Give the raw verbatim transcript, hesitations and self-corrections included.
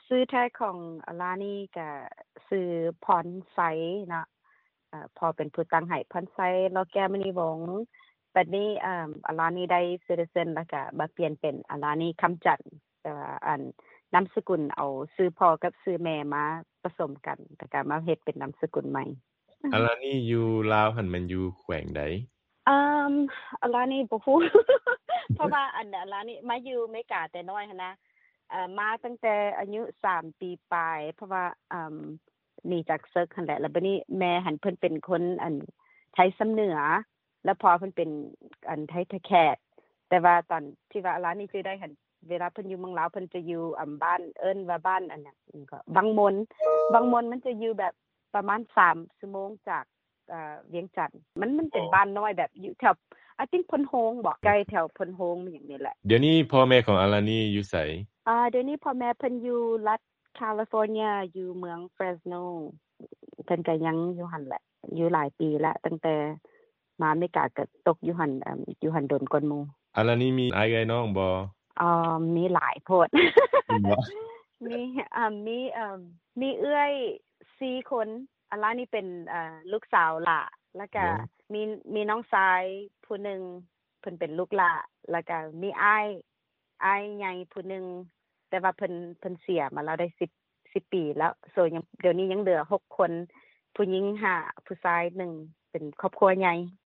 ซื้อแท้ของอาลานี่ก็ซื้อพรไซเนาะเอ่อพอเป็นผู้ตั้งให้พรไซโลแกมณีวงศ์บัดนี้เอ่ออาลานี่ได้ citizen แล้วก็มาเปลี่ยนเป็นอาลานี่คำจันทน์แต่ว่าอันนามสกุลเอาชื่อพ่อกับชื่อแม่มาผสมกันแล้วก็มาเฮ็ดเป็นนามสกุลใหม่อาลานี่อยู่ลาวหั่นแม่นอยู่แขวงใดอืมอาลานี่บ่ฮู้ เพราะว่าอันอาลานี่มาอยู่อเมริกาแต่น้อยหั้นนะเอ่อมาตั้งแต่อายุสามปีปลายเพราะว่าอืมหนีจากศึกหั่นแหละแล้วบัดนี้แม่หันเพิ่นเป็นคนอันไทยสำเหนือแล้วพอเพิ่นเป็นอันไทยแขกแต่ว่าตอนที่ว่าอาลานี่ซื้อได้หั่นเวลาเพิ่นอยู่เมืองลาวเพิ่นจะอยู่อำบ้านเอิ้นว่าบ้านอันน่ะก็วังมนวังมนมันจะอยู่แบบประมาณสามชั่วโมงจากเอ่อเวียงจันทน์มันมันเป็นบ้านน้อยแบบอยู่แถว I think พนโฮงบ่ใกล้แถวพนโฮงอย่างนี้แหละเดี๋ยวนี้พ่อแม่ของอาลานี่อยู่ไสอ่าเดี๋ยวนี้พ่อแม่เพิ่นอยู่รัฐแคลิฟอร์เนียอยู่เมืองเฟรสโนเพิ่นก็ยังอยู่หั่นแหละอยู่หลายปีแล้วตั้งแต่มาอเมริกาก็ตกอยู่หั่นเอ่ออยู่หั่นโดนกว่าหมู่อาลานี่มีอ้ายเอ้ยน้องบ่อ่ามีหลายโพดบ่มีอ่ามีเอ่อมีเอื้อยสี่คนอันล่ะนี่เป็นเอ่อลูกสาวหล่าแล้วก็มีมีน้องชายผู้หนึงเพิ่นเป็นลูกหล่าแล้วก็มีอ้ายอ้ายใหญ่ผู้หนึงแต่ว่าเพิ่นเพิ่นเสียมาแล้วได้สิบ สิบปีแล้วโซยังเดี๋ยวนี้ยังเหลือหกคนผู้หญิงห้าผู้ชายหนึ่งเป็นครอบครัวใหญ่